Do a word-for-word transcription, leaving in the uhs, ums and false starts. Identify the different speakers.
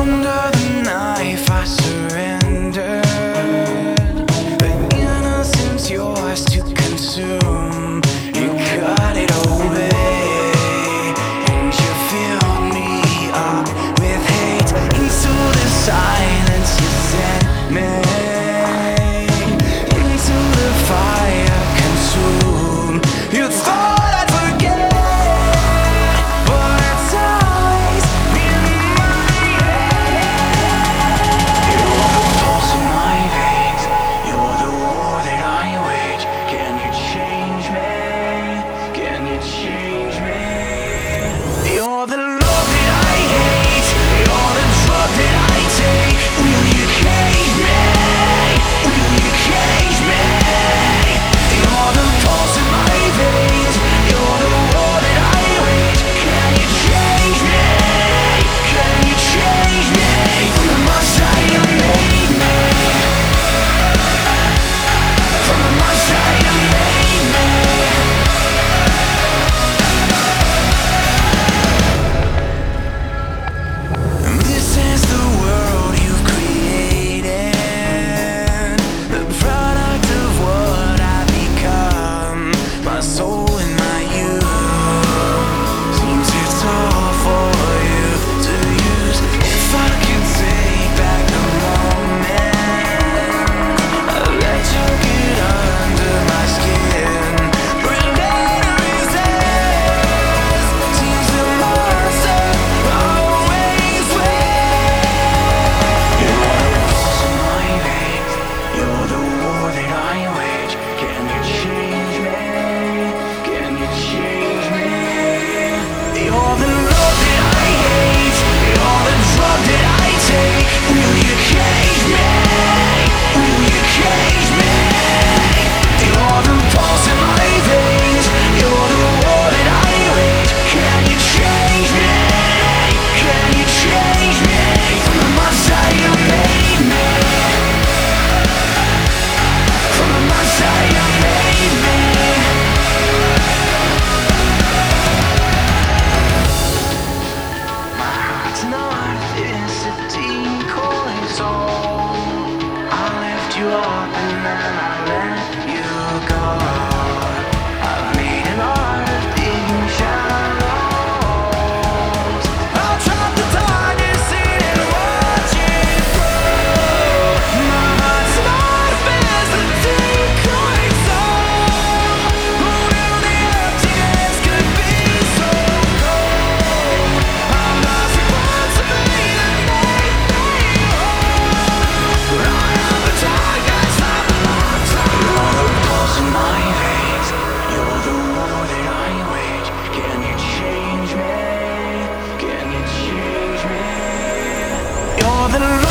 Speaker 1: Under the knife I surrendered, the innocence yours to consume. You cut it away, and you filled me up with hate. Into the silence you sent me, into the fire consumed. You thought I'd forget, but it's always been my head. You're the pulse in my veins, you're the war that I wage. Can you change me? Can you change me? You're the love that I hate, you're the drug that I take. Will you cage me? Will you cage me? You're the pulse in my veins, you're the war that I wage. Can you change me? Can you change me? From the monster you made me, from the monster you made me. This is the world you've created, the product of what I become. My soul and my youth seems it's all for you to use. If I could take back the moment, I'd let you get under my skin. But later is this, seems the monster always wins. You're the pulse in my veins, you're the war that I wage. Can you change me? Can you change me? You're the love that I hate, you're the drug that I take. Will you cage me? Will you cage me? You're the pulse in my veins, you're the war that I wage. Can you change me? Can you change me? From the monster you made me, from the monster you made me. My heart's not this a decoy zone. I left you up and then I let you go. I've made an art of being shallows. I'll drop the darkness in and watch it grow. My heart's not as a decoy zone. Who knew the emptiness could be so cold? I'm not supposed to be the make me whole, but I am the darkness that belongs to you. You're the pulse in my veins, you're the war that I wage. Can you change me? Can you change me? You're the